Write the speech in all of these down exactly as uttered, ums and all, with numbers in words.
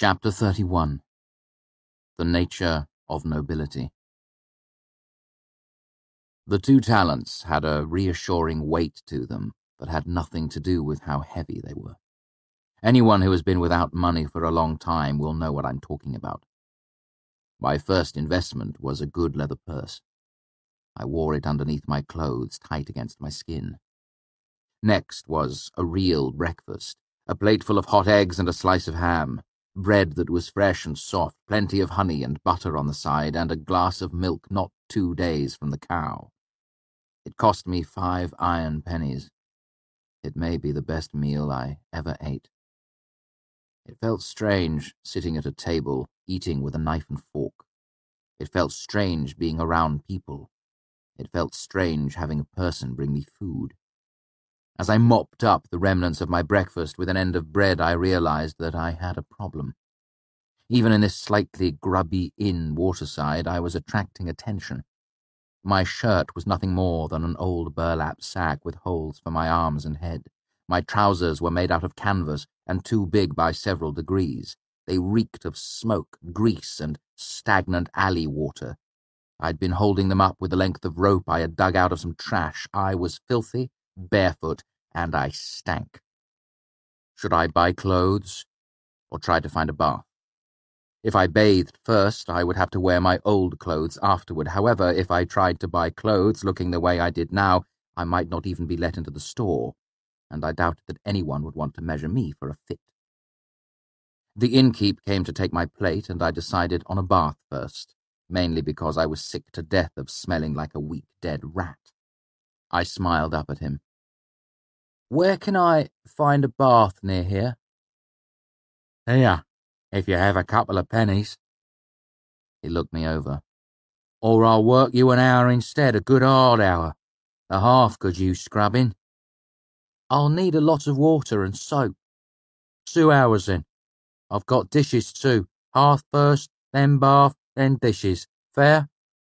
Chapter thirty-one. The Nature of Nobility. The two talents had a reassuring weight to them that had nothing to do with how heavy they were. Anyone who has been without money for a long time will know what I'm talking about. My first investment was a good leather purse. I wore it underneath my clothes, tight against my skin. Next was a real breakfast, a plateful of hot eggs and a slice of ham, bread that was fresh and soft, plenty of honey and butter on the side, and a glass of milk not two days from the cow. It cost me five iron pennies. It may be the best meal I ever ate. It felt strange sitting at a table, eating with a knife and fork. It felt strange being around people. It felt strange having a person bring me food. As I mopped up the remnants of my breakfast with an end of bread, I realized that I had a problem. Even in this slightly grubby inn waterside, I was attracting attention. My shirt was nothing more than an old burlap sack with holes for my arms and head. My trousers were made out of canvas and too big by several degrees. They reeked of smoke, grease, and stagnant alley water. I'd been holding them up with the length of rope I had dug out of some trash. I was filthy, barefoot, and I stank. Should I buy clothes or try to find a bath? If I bathed first, I would have to wear my old clothes afterward. However, if I tried to buy clothes looking the way I did now, I might not even be let into the store, and I doubted that anyone would want to measure me for a fit. The innkeep came to take my plate, and I decided on a bath first, mainly because I was sick to death of smelling like a weak, dead rat. I smiled up at him. "Where can I find a bath near here?" "Here, if you have a couple of pennies." He looked me over. "Or I'll work you an hour instead, a good hard hour. A half could use scrubbing." "I'll need a lot of water and soap." "Two hours then. I've got dishes too. Hearth first, then bath, then dishes. Fair?"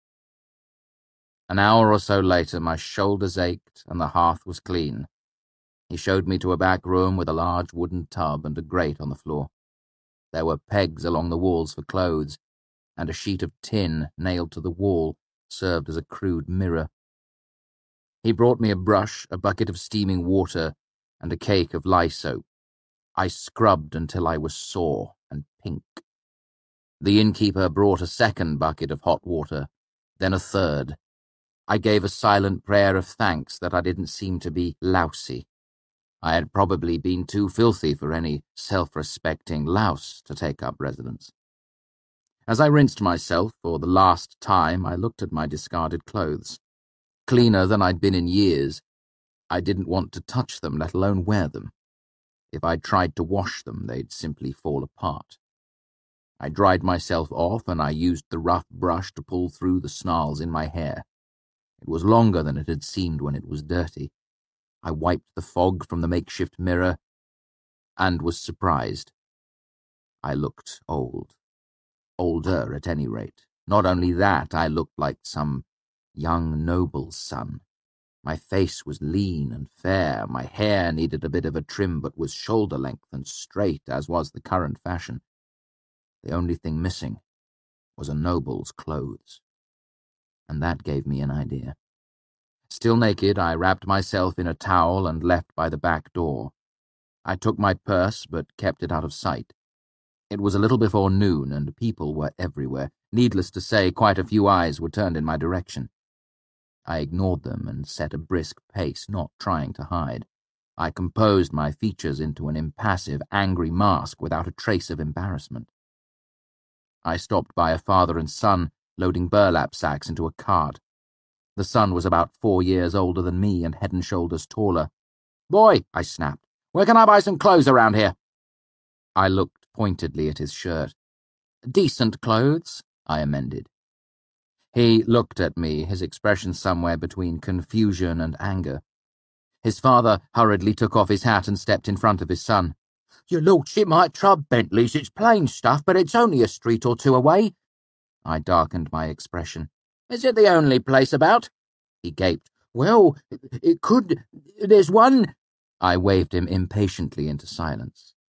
An hour or so later, my shoulders ached and the hearth was clean. He showed me to a back room with a large wooden tub and a grate on the floor. There were pegs along the walls for clothes, and a sheet of tin nailed to the wall served as a crude mirror. He brought me a brush, a bucket of steaming water, and a cake of lye soap. I scrubbed until I was sore and pink. The innkeeper brought a second bucket of hot water, then a third. I gave a silent prayer of thanks that I didn't seem to be lousy. I had probably been too filthy for any self-respecting louse to take up residence. As I rinsed myself for the last time, I looked at my discarded clothes. Cleaner than I'd been in years, I didn't want to touch them, let alone wear them. If I tried to wash them, they'd simply fall apart. I dried myself off, and I used the rough brush to pull through the snarls in my hair. It was longer than it had seemed when it was dirty. I wiped the fog from the makeshift mirror and was surprised. I looked old. Older, at any rate. Not only that, I looked like some young noble's son. My face was lean and fair. My hair needed a bit of a trim but was shoulder-length and straight, as was the current fashion. The only thing missing was a noble's clothes. And that gave me an idea. Still naked, I wrapped myself in a towel and left by the back door. I took my purse, but kept it out of sight. It was a little before noon, and people were everywhere. Needless to say, quite a few eyes were turned in my direction. I ignored them and set a brisk pace, not trying to hide. I composed my features into an impassive, angry mask without a trace of embarrassment. I stopped by a father and son loading burlap sacks into a cart. The son was about four years older than me and head and shoulders taller. "Boy," I snapped, "where can I buy some clothes around here?" I looked pointedly at his shirt. "Decent clothes," I amended. He looked at me, his expression somewhere between confusion and anger. His father hurriedly took off his hat and stepped in front of his son. "Your lordship might try Bentley's. It's plain stuff, but it's only a street or two away." I darkened my expression. "Is it the only place about?" He gaped. "Well, it could... There's one..." I waved him impatiently into silence.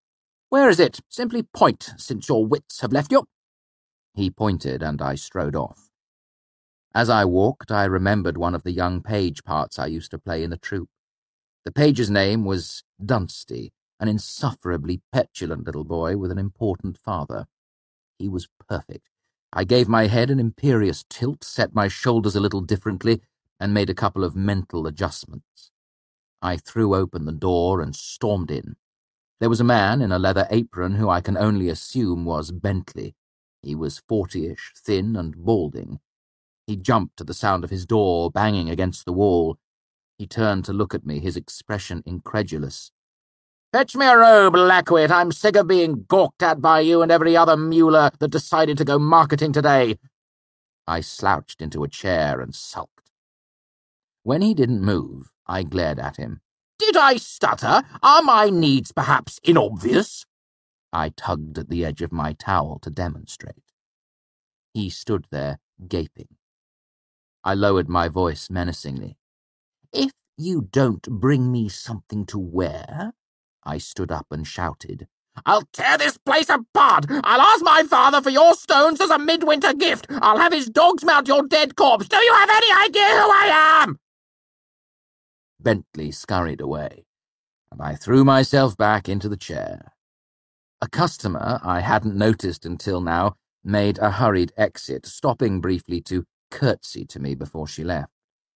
Where is it? Simply point, since your wits have left you. He pointed, and I strode off. As I walked, I remembered one of the young page parts I used to play in the troupe. The page's name was Dunsty, an insufferably petulant little boy with an important father. He was perfect. I gave my head an imperious tilt, set my shoulders a little differently, and made a couple of mental adjustments. I threw open the door and stormed in. There was a man in a leather apron who I can only assume was Bentley. He was fortyish, thin and balding. He jumped to the sound of his door banging against the wall. He turned to look at me, his expression incredulous. "Fetch me a robe, Lackwit. I'm sick of being gawked at by you and every other muler that decided to go marketing today." I slouched into a chair and sulked. When he didn't move, I glared at him. "Did I stutter? Are my needs perhaps inobvious?" I tugged at the edge of my towel to demonstrate. He stood there, gaping. I lowered my voice menacingly. "If you don't bring me something to wear," I stood up and shouted, "I'll tear this place apart! I'll ask my father for your stones as a midwinter gift! I'll have his dogs mount your dead corpse! Do you have any idea who I am?" Bentley scurried away, and I threw myself back into the chair. A customer I hadn't noticed until now made a hurried exit, stopping briefly to curtsy to me before she left.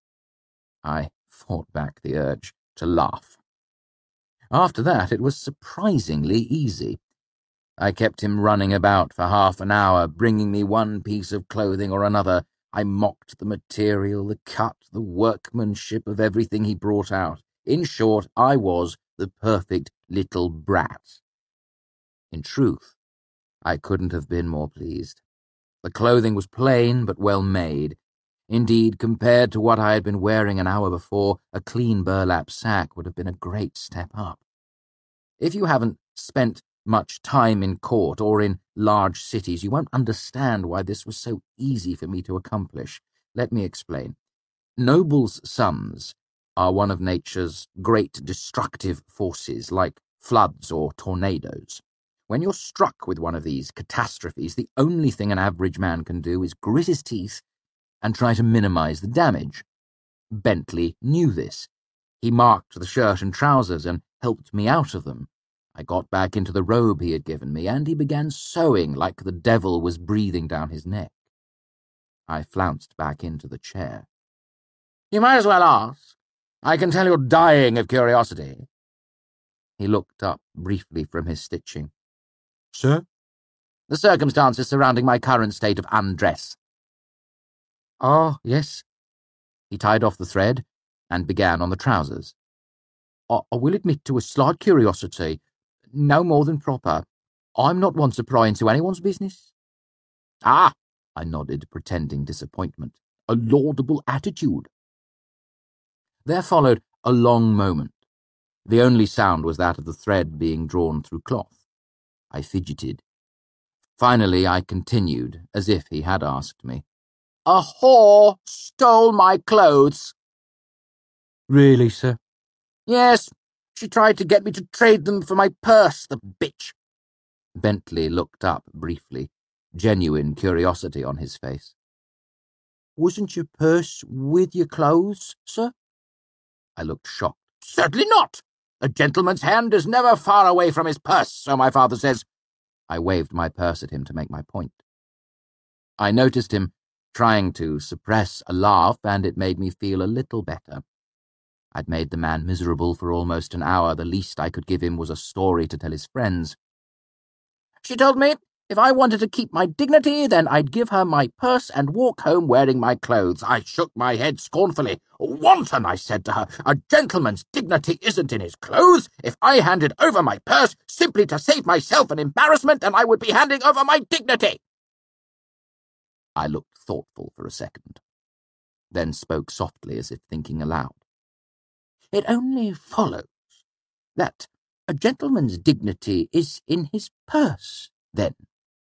I fought back the urge to laugh. After that, it was surprisingly easy. I kept him running about for half an hour, bringing me one piece of clothing or another. I mocked the material, the cut, the workmanship of everything he brought out. In short, I was the perfect little brat. In truth, I couldn't have been more pleased. The clothing was plain but well made. Indeed, compared to what I had been wearing an hour before, a clean burlap sack would have been a great step up. If you haven't spent much time in court or in large cities, you won't understand why this was so easy for me to accomplish. Let me explain. Nobles' sons are one of nature's great destructive forces, like floods or tornadoes. When you're struck with one of these catastrophes, the only thing an average man can do is grit his teeth and try to minimize the damage. Bentley knew this. He marked the shirt and trousers and helped me out of them. I got back into the robe he had given me, and he began sewing like the devil was breathing down his neck. I flounced back into the chair. "You might as well ask. I can tell you're dying of curiosity." He looked up briefly from his stitching. "Sir?" "The circumstances surrounding my current state of undress." "Ah, yes." He tied off the thread and began on the trousers. I, I will admit to a slight curiosity, no more than proper. I'm not one to pry into anyone's business." "Ah," I nodded, pretending disappointment. "A laudable attitude." There followed a long moment. The only sound was that of the thread being drawn through cloth. I fidgeted. Finally, I continued, as if he had asked me. "A whore stole my clothes." "Really, sir?" "Yes. She tried to get me to trade them for my purse, the bitch." Bentley looked up briefly, genuine curiosity on his face. "Wasn't your purse with your clothes, sir?" I looked shocked. "Certainly not. A gentleman's hand is never far away from his purse, so my father says." I waved my purse at him to make my point. I noticed him trying to suppress a laugh, and it made me feel a little better. I'd made the man miserable for almost an hour. The least I could give him was a story to tell his friends. "She told me if I wanted to keep my dignity, then I'd give her my purse and walk home wearing my clothes." I shook my head scornfully. "Wanton," I said to her. "A gentleman's dignity isn't in his clothes. If I handed over my purse simply to save myself an embarrassment, then I would be handing over my dignity." I looked thoughtful for a second, then spoke softly as if thinking aloud. "It only follows that a gentleman's dignity is in his purse, then."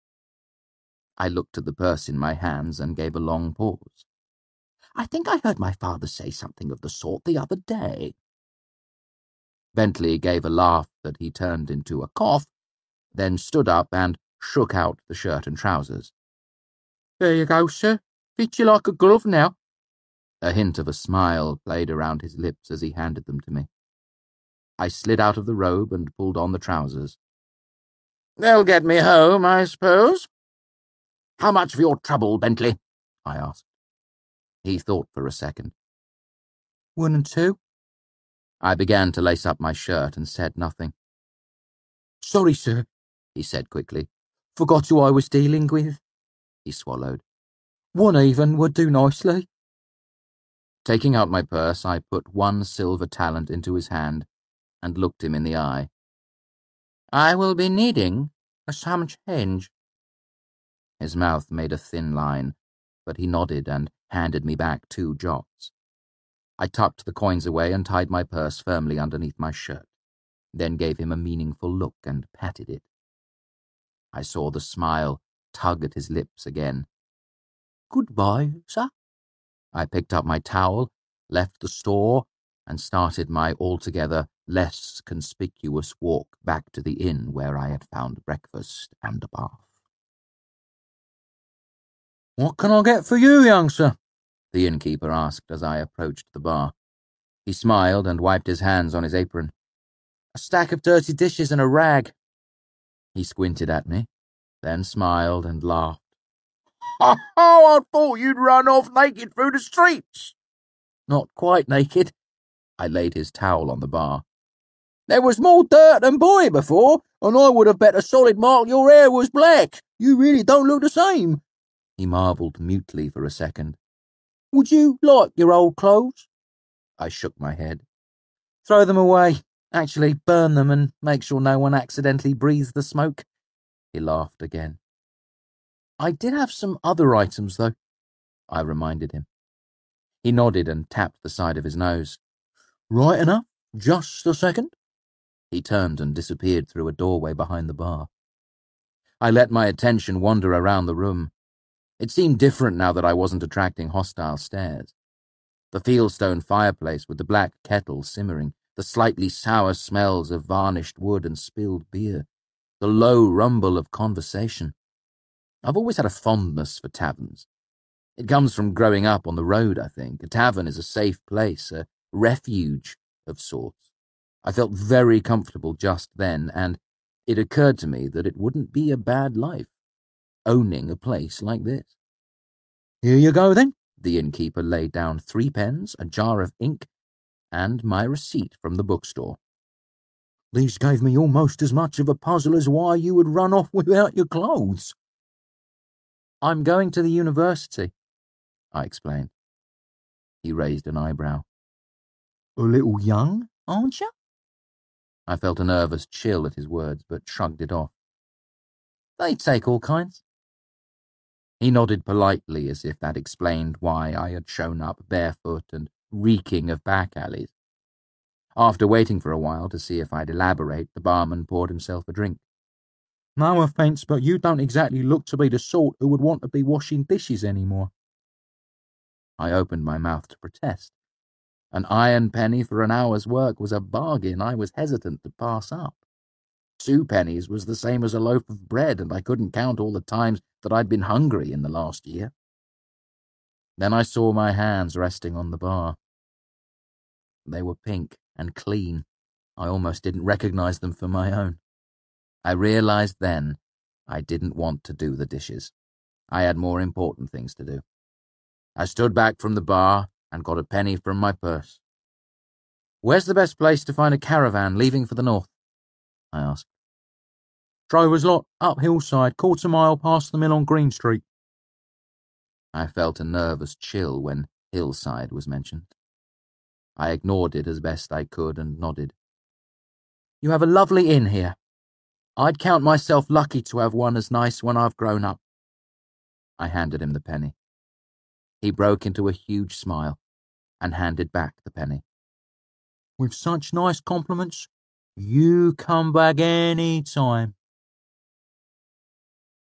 I looked at the purse in my hands and gave a long pause. "I think I heard my father say something of the sort the other day." Bentley gave a laugh that he turned into a cough then stood up and shook out the shirt and trousers. There you go, sir. Fit you like a glove now. A hint of a smile played around his lips as he handed them to me. I slid out of the robe and pulled on the trousers. They'll get me home, I suppose. How much for your trouble, Bentley? I asked. He thought for a second. One and two. I began to lace up my shirt and said nothing. Sorry, sir, he said quickly. Forgot who I was dealing with. He swallowed. One even would do nicely. Taking out my purse, I put one silver talent into his hand and looked him in the eye. I will be needing some change. His mouth made a thin line, but he nodded and handed me back two jots. I tucked the coins away and tied my purse firmly underneath my shirt, then gave him a meaningful look and patted it. I saw the smile tug at his lips again. Goodbye, sir. I picked up my towel, left the store, and started my altogether less conspicuous walk back to the inn where I had found breakfast and a bath. What can I get for you, young sir? The innkeeper asked as I approached the bar. He smiled and wiped his hands on his apron. A stack of dirty dishes and a rag. He squinted at me, then smiled and laughed. Oh, I thought you'd run off naked through the streets. Not quite naked. I laid his towel on the bar. There was more dirt than boy before, and I would have bet a solid mark your hair was black. You really don't look the same. He marvelled mutely for a second. Would you like your old clothes? I shook my head. Throw them away. Actually, burn them and make sure no one accidentally breathes the smoke. He laughed again. I did have some other items, though, I reminded him. He nodded and tapped the side of his nose. Right enough. Just a second. He turned and disappeared through a doorway behind the bar. I let my attention wander around the room. It seemed different now that I wasn't attracting hostile stares. The fieldstone fireplace with the black kettle simmering, the slightly sour smells of varnished wood and spilled beer, the low rumble of conversation. I've always had a fondness for taverns. It comes from growing up on the road, I think. A tavern is a safe place, a refuge of sorts. I felt very comfortable just then, and it occurred to me that it wouldn't be a bad life, owning a place like this. Here you go, then. The innkeeper laid down three pens, a jar of ink, and my receipt from the bookstore. These gave me almost as much of a puzzle as why you would run off without your clothes. I'm going to the university, I explained. He raised an eyebrow. A little young, aren't you? I felt a nervous chill at his words, but shrugged it off. They take all kinds. He nodded politely as if that explained why I had shown up barefoot and reeking of back alleys. After waiting for a while to see if I'd elaborate, the barman poured himself a drink. No offence, but you don't exactly look to be the sort who would want to be washing dishes anymore. I opened my mouth to protest. An iron penny for an hour's work was a bargain I was hesitant to pass up. Two pennies was the same as a loaf of bread, and I couldn't count all the times that I'd been hungry in the last year. Then I saw my hands resting on the bar. They were pink and clean. I almost didn't recognize them for my own. I realized then I didn't want to do the dishes. I had more important things to do. I stood back from the bar and got a penny from my purse. Where's the best place to find a caravan leaving for the north? I asked. Drover's Lot, up hillside, quarter mile past the mill on Green Street. I felt a nervous chill when hillside was mentioned. I ignored it as best I could and nodded. You have a lovely inn here. I'd count myself lucky to have one as nice when I've grown up. I handed him the penny. He broke into a huge smile and handed back the penny. With such nice compliments, you come back any time.